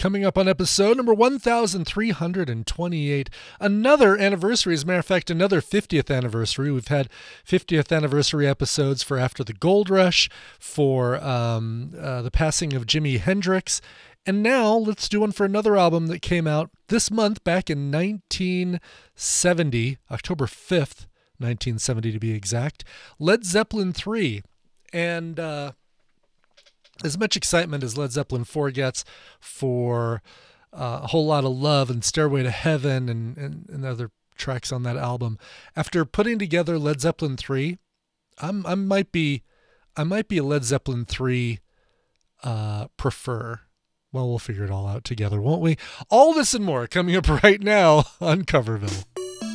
Coming up on episode number 1328, another anniversary. As a matter of fact, another 50th anniversary. We've had 50th anniversary episodes for After the Gold Rush, for the passing of Jimi Hendrix, and now let's do one for another album that came out this month, back in 1970, October 5th, 1970 to be exact, Led Zeppelin III. And as much excitement as Led Zeppelin 4 gets for A Whole Lot of Love and Stairway to Heaven and other tracks on that album, after putting together Led Zeppelin 3, I might be a Led Zeppelin 3 prefer. Well, we'll figure it all out together, won't we? All this and more coming up right now on Coverville.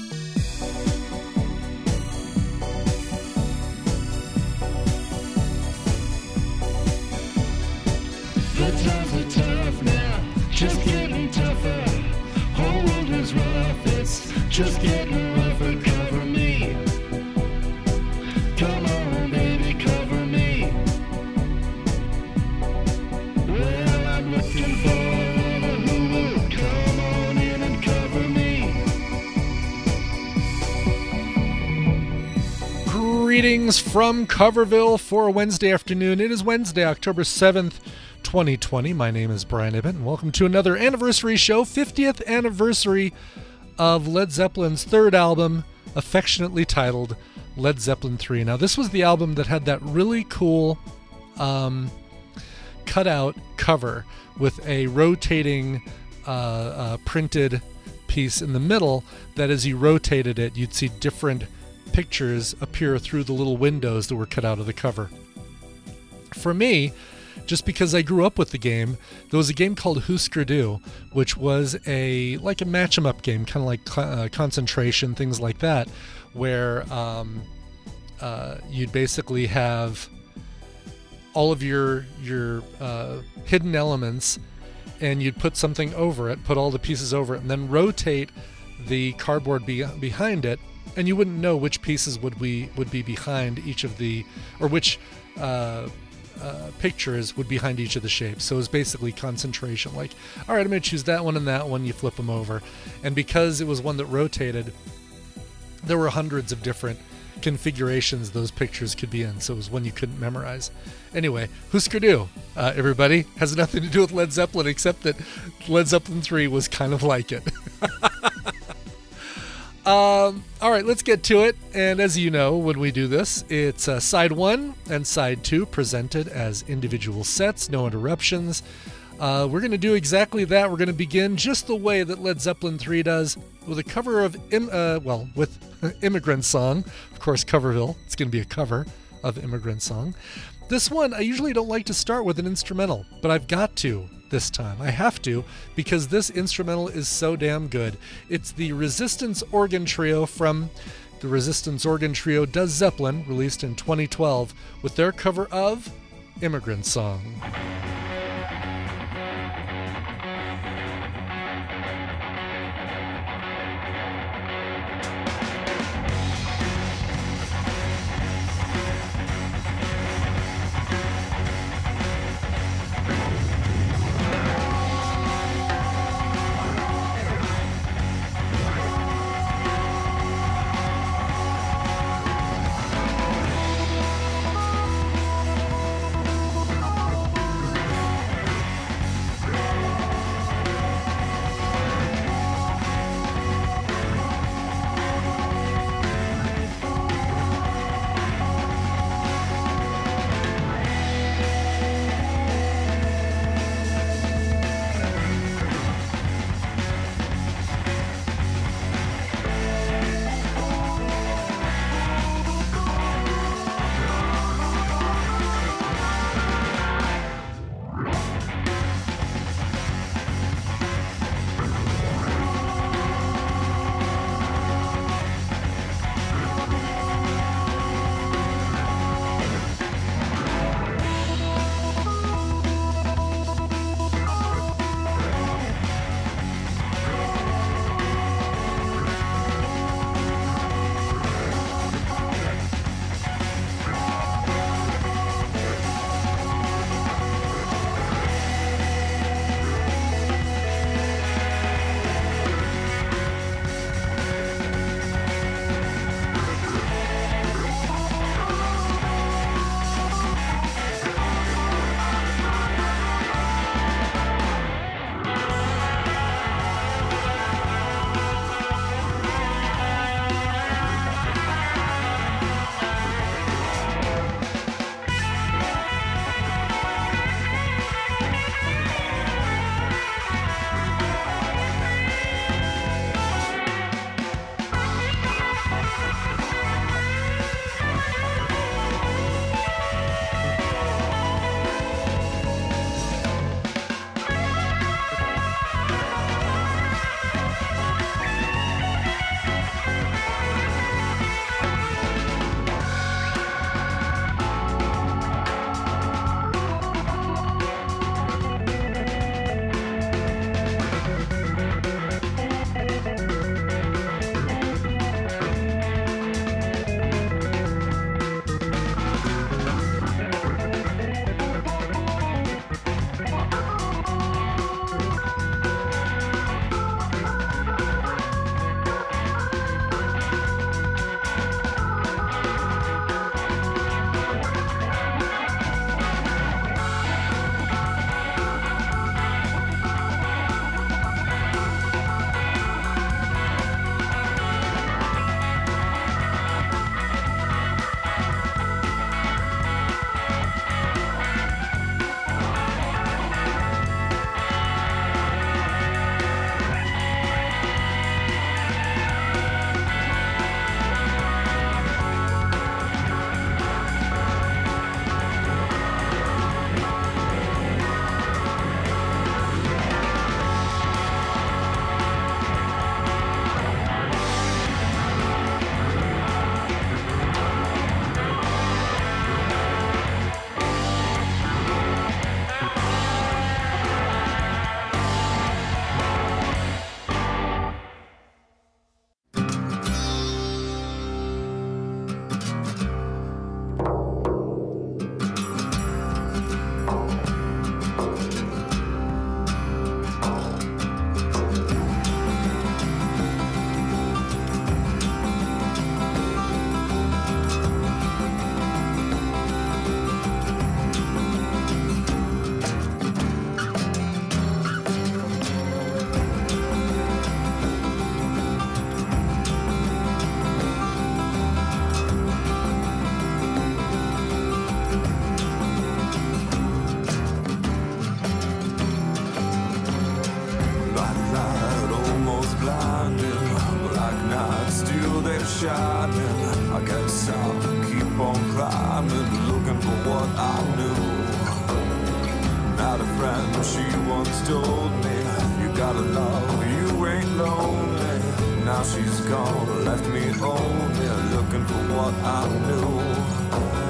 The times are tough now, just getting tougher. Whole world is rough, it's just getting rougher. Cover me. Come on, baby, cover me. Well, I'm looking for a lover who will come on in and cover me. Greetings from Coverville for a Wednesday afternoon. It is Wednesday, October 7th, 2020. My name is Brian Ibbott, and welcome to another anniversary show, 50th anniversary of Led Zeppelin's third album, affectionately titled Led Zeppelin III. Now, this was the album that had that really cool cutout cover with a rotating printed piece in the middle that as you rotated it, you'd see different pictures appear through the little windows that were cut out of the cover. For me, just because I grew up with the game, there was a game called Husker Du, which was like a match 'em up game, kind of like Concentration, things like that, where you'd basically have all of your hidden elements, and you'd put something over it, put all the pieces over it, and then rotate the cardboard behind it, and you wouldn't know which pieces would be behind each of the, or which pictures would behind each of the shapes. So it was basically Concentration. Like, all right, I'm going to choose that one and that one. You flip them over. And because it was one that rotated, there were hundreds of different configurations those pictures could be in. So it was one you couldn't memorize. Anyway, Husker Du, everybody, has nothing to do with Led Zeppelin except that Led Zeppelin 3 was kind of like it. All right, let's get to it. And as you know, when we do this, it's side 1 and side 2 presented as individual sets, no interruptions. We're going to do exactly that. We're going to begin just the way that Led Zeppelin 3 does, with a cover of, with Immigrant Song. Of course, Coverville. It's going to be a cover of Immigrant Song. This one, I usually don't like to start with an instrumental, but I've got to this time. I have to, because this instrumental is so damn good. It's the Resistance Organ Trio from the Resistance Organ Trio Does Zeppelin, released in 2012, with their cover of Immigrant Song. they're shining. I can't stop, keep on climbing, looking for what I knew. Not a friend, she once told me, you gotta love, you ain't lonely. Now she's gone, left me only, looking for what I knew.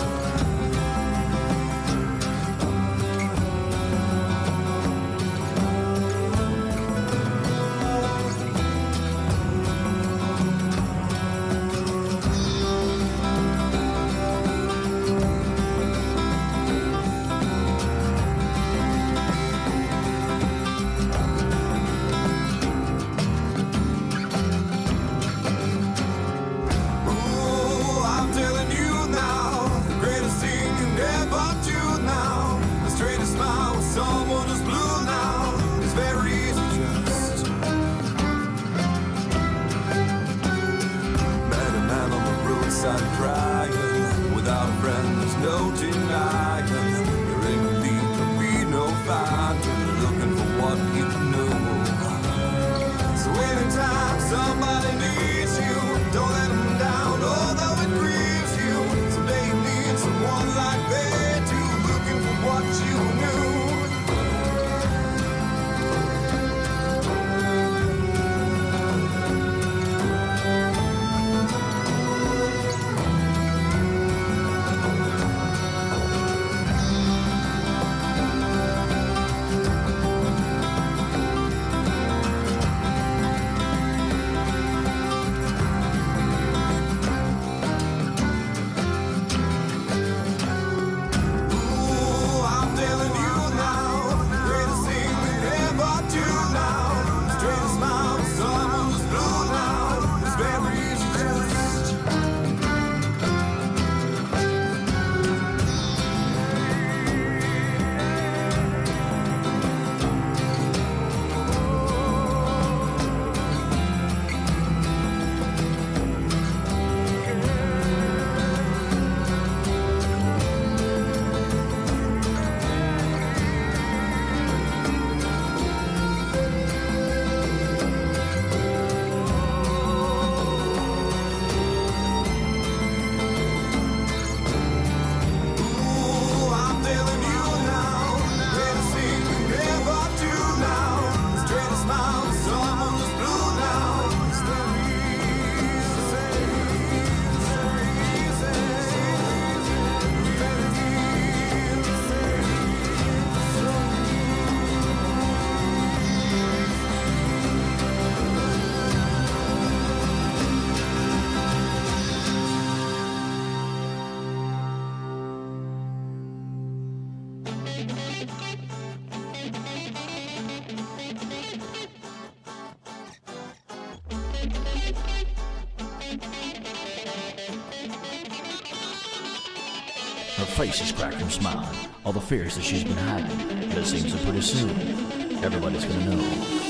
Her face is cracked from smiling, all the fears that she's been hiding. But it seems that pretty soon, everybody's gonna know.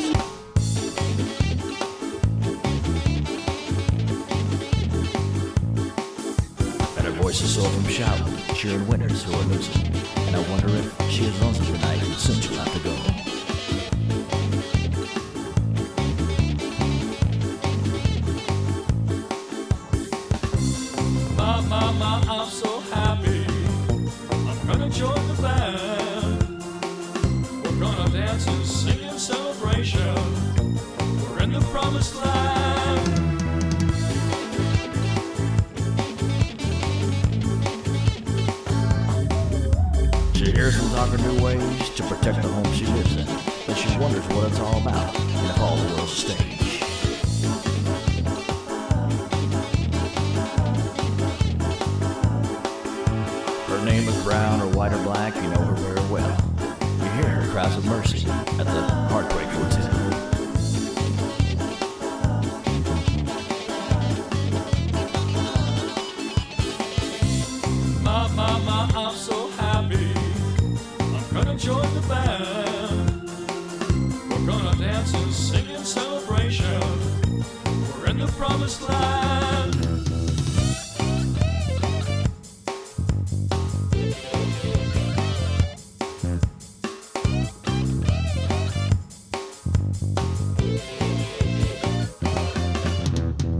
And her voice is sore from shouting, cheering winners who are losing. And I wonder if she is lonesome tonight, and soon she'll have to go. Mama, I'm so happy. I'm gonna join the band. We're gonna dance and sing in celebration. We're in the promised land. She hears them talking new ways to protect the home she lives in. But she wonders what it's all about, and if all the world's a stage. Her name is brown or white or black, you know her very well. You hear her cries of mercy at the Heartbreak Hotel. Mama, I'm so happy. I'm gonna join the band. We're gonna dance and sing in celebration. We're in the promised land.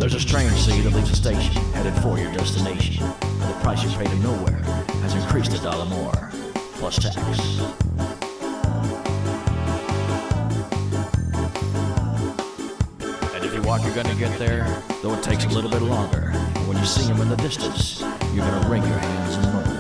There's a train, see, that leaves the station, headed for your destination. The price you pay to nowhere has increased $1 more, plus tax. And if you walk, you're gonna get there, though it takes a little bit longer. And when you see him in the distance, you're gonna wring your hands and moan.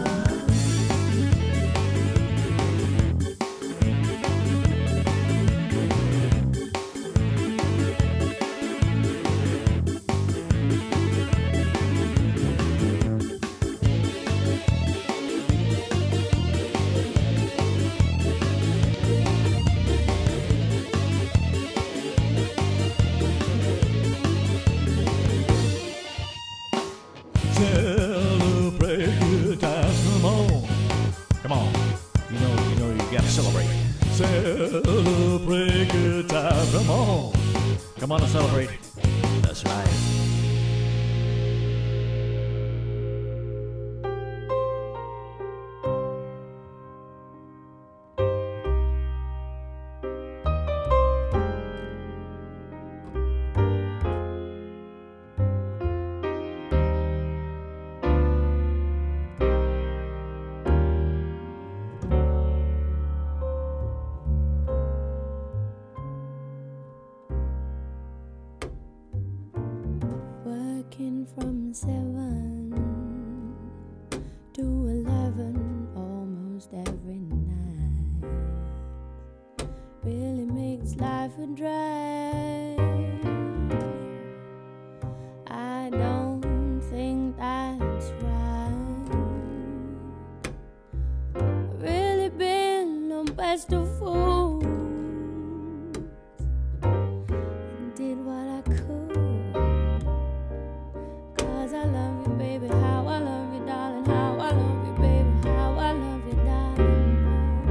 Celebrate good times, come on. Come on, you know you gotta celebrate. Celebrate good times, come on. Come on and celebrate. That's right. Working from 7 to 11 almost every night really makes life a drag. I don't think that's right. Really been the best of fools and did what I could. I love you, baby, how I love you, darling, how I love you, baby, how I love you, darling,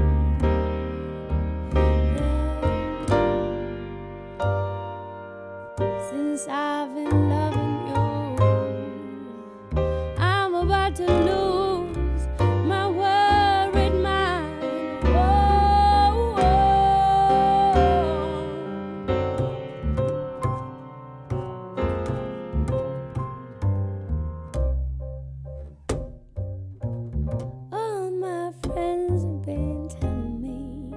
yeah. Since I've been loving you, I'm about to lose my worried mind. Whoa, all my friends have been telling me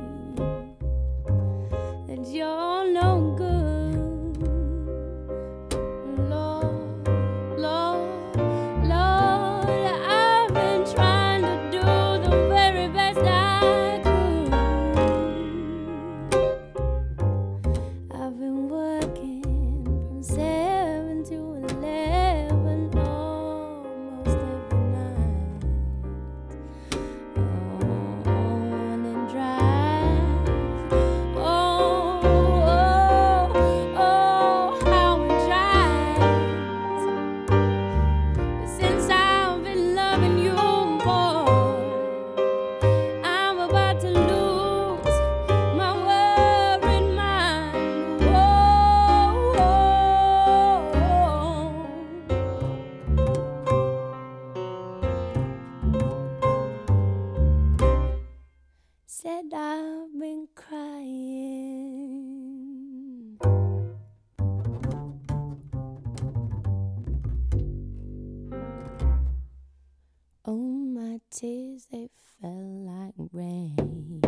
that you're no good. Lord, Lord, Lord, I've been trying to do the very best I could. I've been working from 7 to 11 almost every night. On and drive. Oh, oh, oh, how it drives. Since I've been loving you, boy, I'm about to lose my worried mind. Whoa, said I've been crying. Oh, my tears, they fell like rain.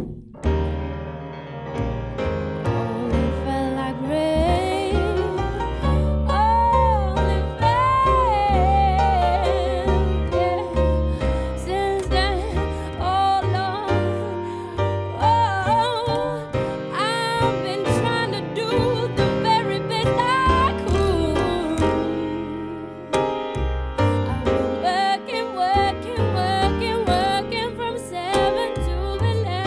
Oh, they fell like rain. Oh, they fell, yeah. Since then, oh Lord, oh, I've been trying to do the very best I could. I've been working from 7 to 11.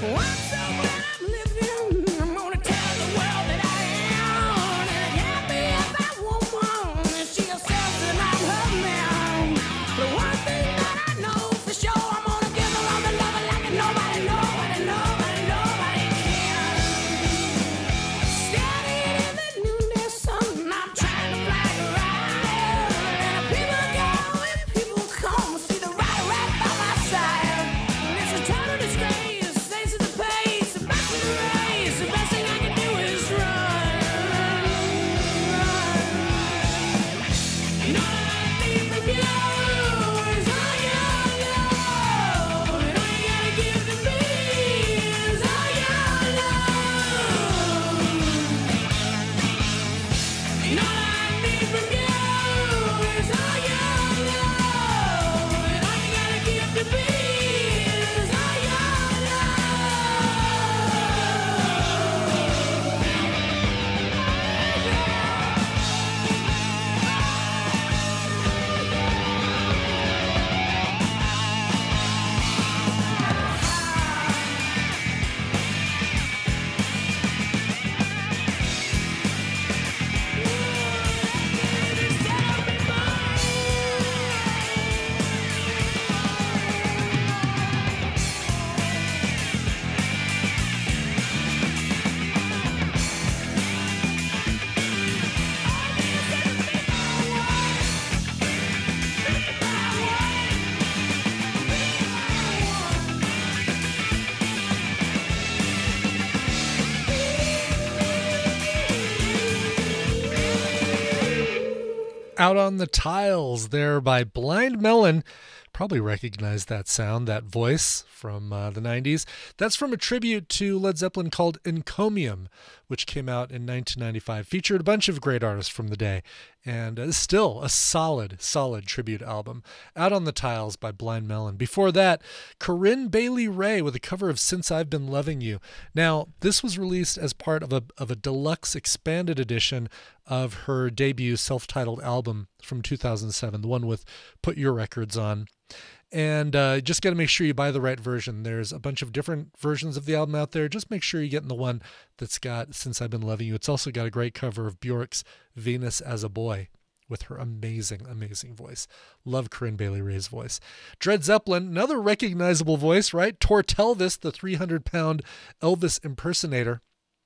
Out on the Tiles there by Blind Melon. Probably recognize that sound, that voice from the 90s. That's from a tribute to Led Zeppelin called Encomium, which came out in 1995. Featured a bunch of great artists from the day, and is still a solid tribute album. Out on the Tiles by Blind Melon. Before that, Corinne Bailey Rae with a cover of Since I've Been Loving You. Now, this was released as part of a deluxe expanded edition of her debut self-titled album from 2007, the one with Put Your Records On. And just got to make sure you buy the right version. There's a bunch of different versions of the album out there. Just make sure you're getting the one that's got Since I've Been Loving You. It's also got a great cover of Bjork's Venus as a Boy with her amazing voice. Love Corinne Bailey Rae's voice. Dred Zeppelin, another recognizable voice, right? Tortelvis, the 300-pound Elvis impersonator.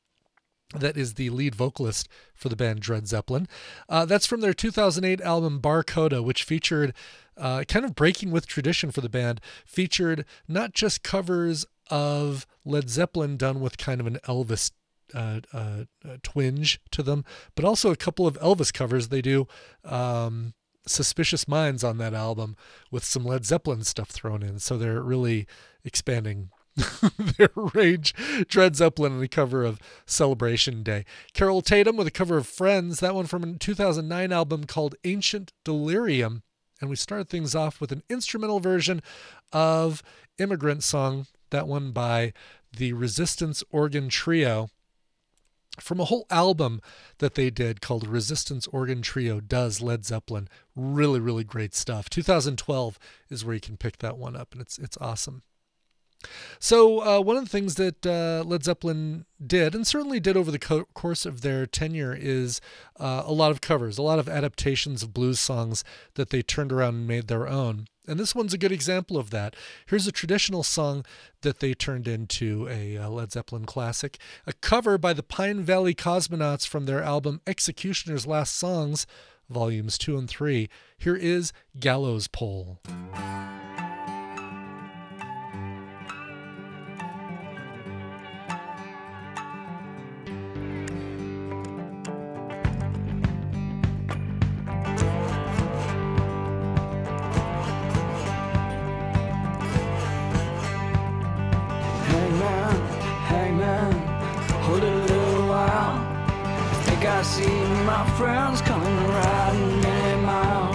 That is the lead vocalist for the band Dred Zeppelin. That's from their 2008 album Barcoda, which featured, kind of breaking with tradition for the band, featured not just covers of Led Zeppelin done with kind of an Elvis twinge to them, but also a couple of Elvis covers. They do Suspicious Minds on that album with some Led Zeppelin stuff thrown in. So they're really expanding their range. Dred Zeppelin on the cover of Celebration Day. Carol Tatum with a cover of Friends, that one from a 2009 album called Ancient Delirium. And we started things off with an instrumental version of Immigrant Song, that one by the Resistance Organ Trio, from a whole album that they did called Resistance Organ Trio Does Led Zeppelin. Really great stuff. 2012 is where you can pick that one up, and it's awesome. So one of the things that Led Zeppelin did, and certainly did over the course of their tenure, is a lot of covers, a lot of adaptations of blues songs that they turned around and made their own. And this one's a good example of that. Here's a traditional song that they turned into a Led Zeppelin classic, a cover by the Pine Valley Cosmonauts from their album Executioner's Last Songs, Volumes 2 and 3. Here is Gallows Pole. I see my friends coming riding many miles.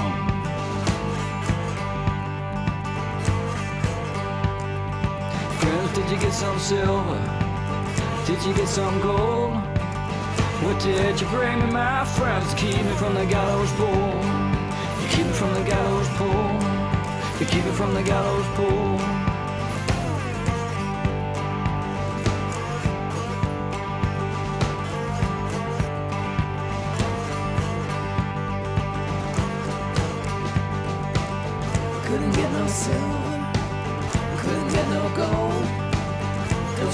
Friends, did you get some silver? Did you get some gold? What did you bring me, my friends, to keep me from the gallows pole? You keep me from the gallows pole. You keep me from the gallows pole.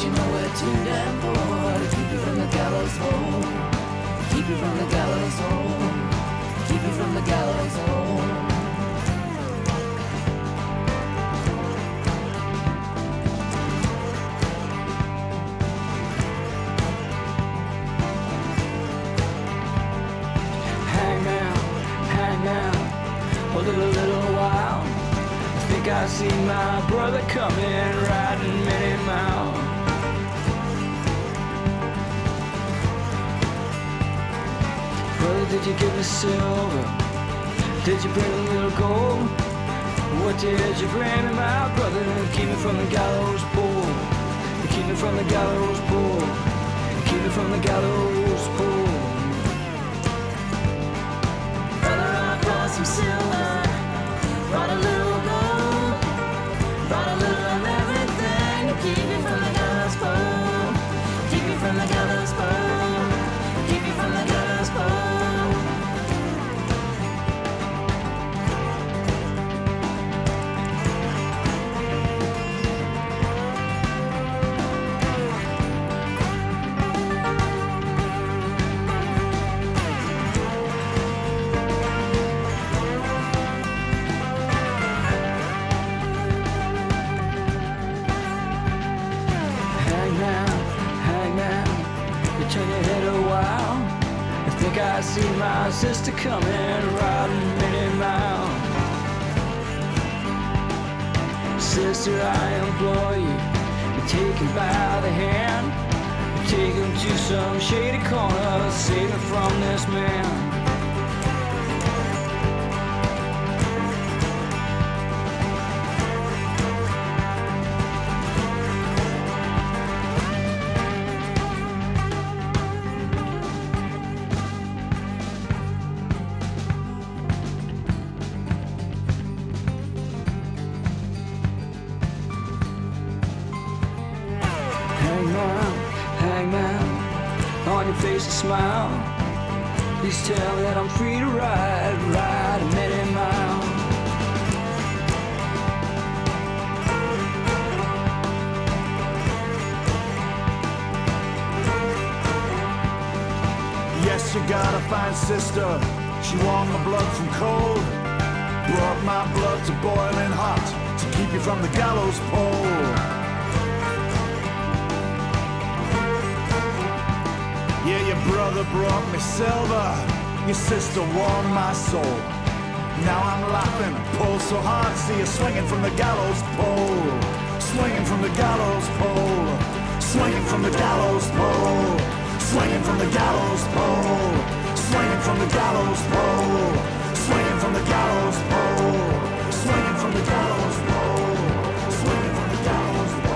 'cause you know we're too damn poor to keep you from the gallows hole. Keep you from the gallows hole. Keep you from the gallows hole. Hang now, a little while. I think I see my brother coming, riding Minnie Mouse. Brother, did you give me silver? Did you bring a little gold? What did you bring me, my brother? Keep me from the gallows pole. Keep me from the gallows pole. Keep me from the gallows pole. Brother, I brought some silver, brought a little gold, brought a little of everything to keep me from the gallows pole. Keep me from the gallows pole. Keep me from the gallows pole. Turn your head a while. I think I see my sister coming, riding Minnie Mouse. Sister, I implore you, take him by the hand, take him to some shady corner, save him from this man. Hangman, on your face a smile. Please tell me that I'm free to ride a Minnie Mouse. Yes, you got a fine sister. She warmed my blood from cold, brought my blood to boiling hot to keep you from the gallows pole. Yeah, your brother brought me silver, your sister warmed my soul. Now I'm laughing, pulled so hard, see you swinging from the gallows pole. Swinging from the gallows pole. Swinging from the gallows pole. Swinging from the gallows pole. Swinging from the gallows pole. Swinging from the gallows pole. Swinging from the gallows pole. Swinging from the gallows pole.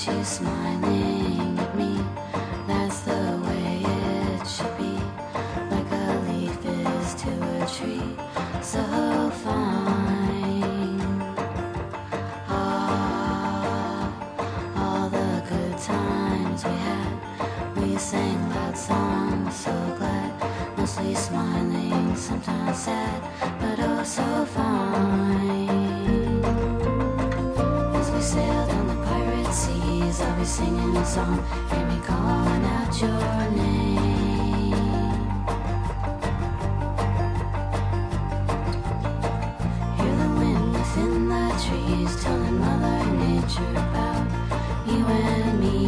she's smiling at me. That's the way it should be. Like a leaf is to a tree. So fine. Ah, all the good times we had. We sang loud songs, so glad. Mostly smiling, sometimes sad, but oh so fine. As we sailed on the pirate seas, I'll be singing a song, hear me calling out your name. Hear the wind within the trees, telling Mother Nature about you and me.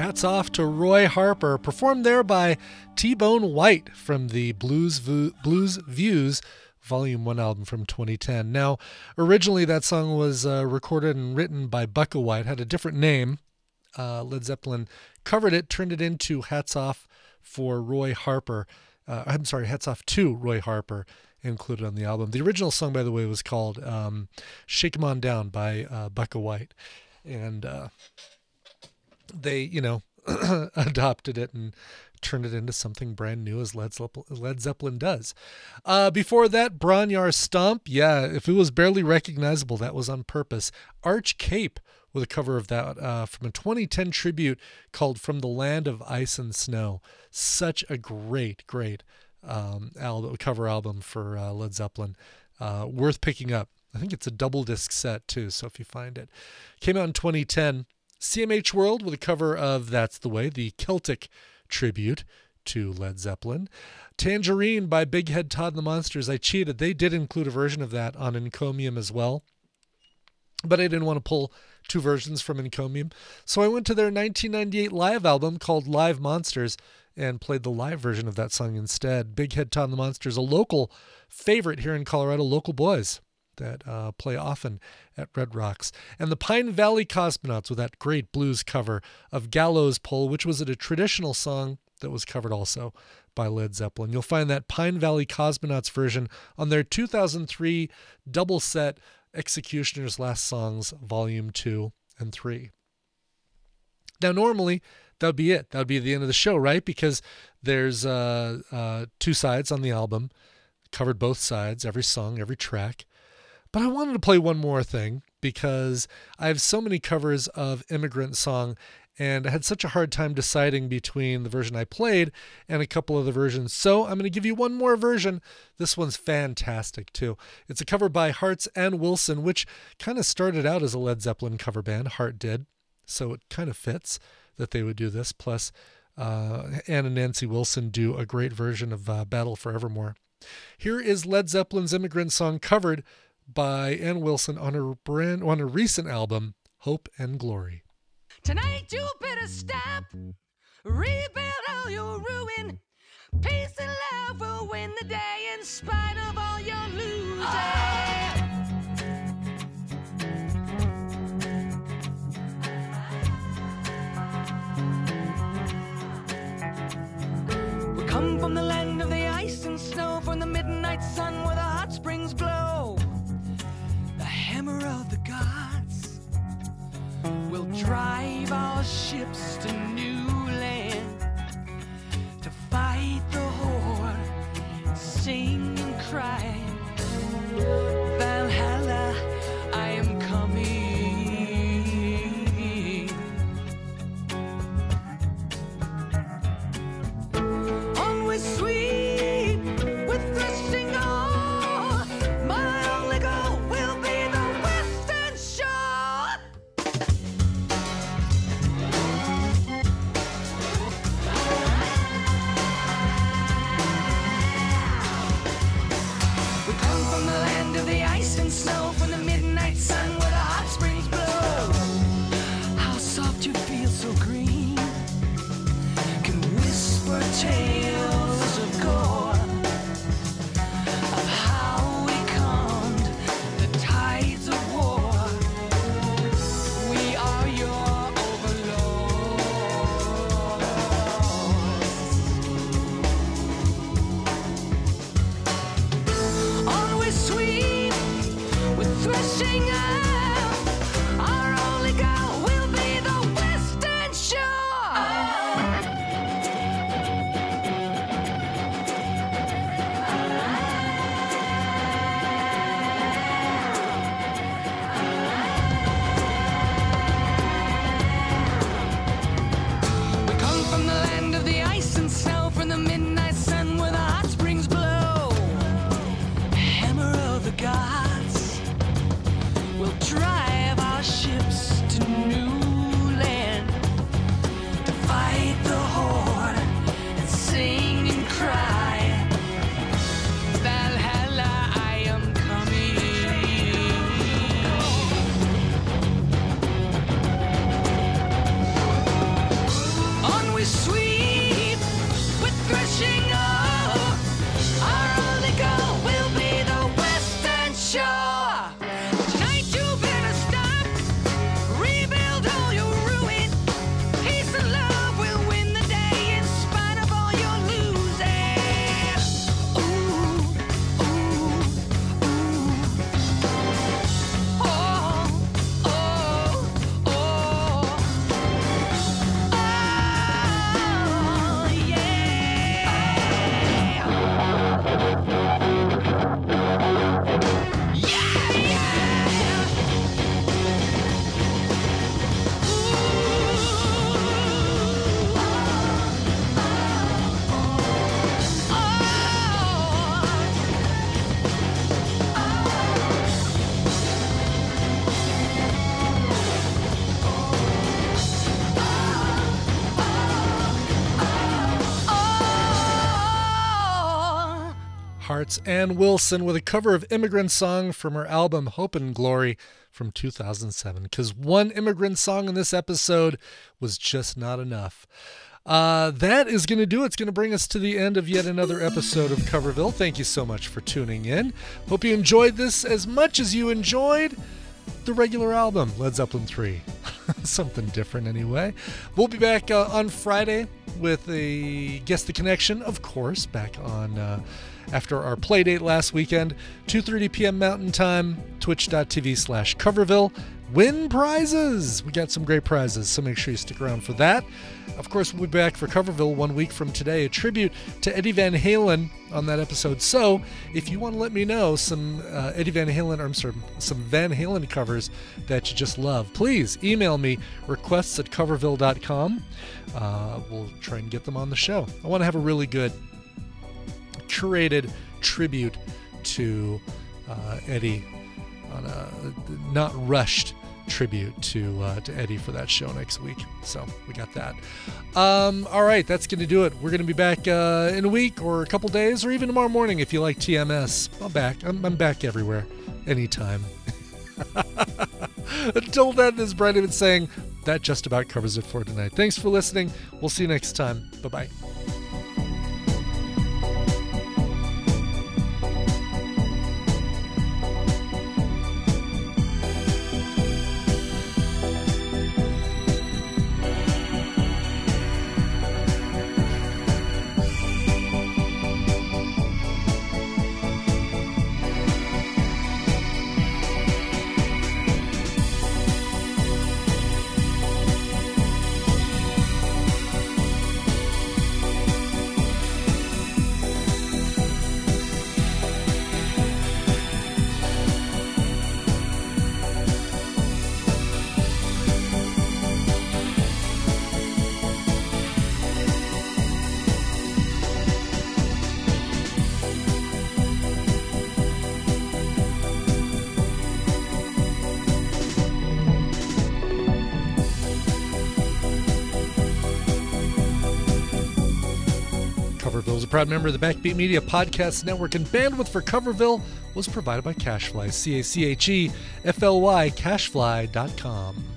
Hats Off to Roy Harper, performed there by T-Bone White from the Blues Views Volume 1 album from 2010. Now, originally that song was recorded and written by Bukka White, had a different name. Led Zeppelin covered it, turned it into Hats Off for Roy Harper. Hats Off to Roy Harper, included on the album. The original song, by the way, was called Shake 'Em On Down by Bukka White. And they, adopted it and turned it into something brand new, as Led Zeppelin does. Before that, Bron-Y-Aur Stomp. Yeah, if it was barely recognizable, that was on purpose. Arch Cape with a cover of that from a 2010 tribute called From the Land of Ice and Snow. Such a great cover album for Led Zeppelin. Worth picking up. I think it's a double disc set too, so if you find it. Came out in 2010. CMH World with a cover of That's the Way, the Celtic tribute to Led Zeppelin. Tangerine by Big Head Todd and the Monsters. I cheated. They did include a version of that on Encomium as well, but I didn't want to pull two versions from Encomium, so I went to their 1998 live album called Live Monsters and played the live version of that song instead. Big Head Todd and the Monsters, a local favorite here in Colorado, local boys that play often at Red Rocks. And the Pine Valley Cosmonauts with that great blues cover of Gallows Pole, which was a traditional song that was covered also by Led Zeppelin. You'll find that Pine Valley Cosmonauts version on their 2003 double set Executioner's Last Songs Volume 2 and 3. Now, normally, that would be it. That would be the end of the show, right? Because there's two sides on the album, covered both sides, every song, every track. But I wanted to play one more thing because I have so many covers of Immigrant Song, and I had such a hard time deciding between the version I played and a couple of the versions. So I'm going to give you one more version. This one's fantastic too. It's a cover by Hearts and Wilson, which kind of started out as a Led Zeppelin cover band. Heart did. So it kind of fits that they would do this. Plus, Ann and Nancy Wilson do a great version of Battle for Evermore. Here is Led Zeppelin's Immigrant Song covered by Ann Wilson on a recent album, Hope and Glory. Tonight you better stop, rebuild all your ruin. Peace and love will win the day in spite of all your losing. We come from the land of the ice and snow, from the midnight sun where the hot springs glow. The hammer of the gods will drive our ships to new land, to fight the horde, sing and cry. Valhalla, I am coming. Onward sweep with thrusting oar, my only goal will be the western shore. We come from the land of the ice and snow, from the midnight sun where the hot springs blow. How soft you feel, so green, can whisper tales of gore, of how we calmed the tides of war. We are your overlords. On we sweep Hearts, Ann Wilson, with a cover of Immigrant Song from her album Hope and Glory from 2007, because one immigrant song in this episode was just not enough. That is going to do it. It's going to bring us to the end of yet another episode of Coverville. Thank you so much for tuning in. Hope you enjoyed this as much as you enjoyed the regular album, Led Zeppelin 3. Something different anyway. We'll be back on Friday with a Guess the Connection, of course, back on after our play date last weekend, 2:30 p.m. Mountain Time, twitch.tv/Coverville. Win prizes! We got some great prizes, so make sure you stick around for that. Of course, we'll be back for Coverville 1 week from today, a tribute to Eddie Van Halen on that episode. So, if you want to let me know some Van Halen covers that you just love, please email me requests@coverville.com. We'll try and get them on the show. I want to have a really good curated tribute to Eddie, on a not rushed tribute to Eddie for that show next week. So we got that. All right, that's going to do it. We're going to be back in a week or a couple days or even tomorrow morning if you like TMS. I'm back. I'm back everywhere, anytime. Until then, this is Brian David saying that just about covers it for tonight. Thanks for listening. We'll see you next time. Bye-bye. Coverville is a proud member of the Backbeat Media Podcast Network, and bandwidth for Coverville was provided by CacheFly, CacheFly, cashfly.com.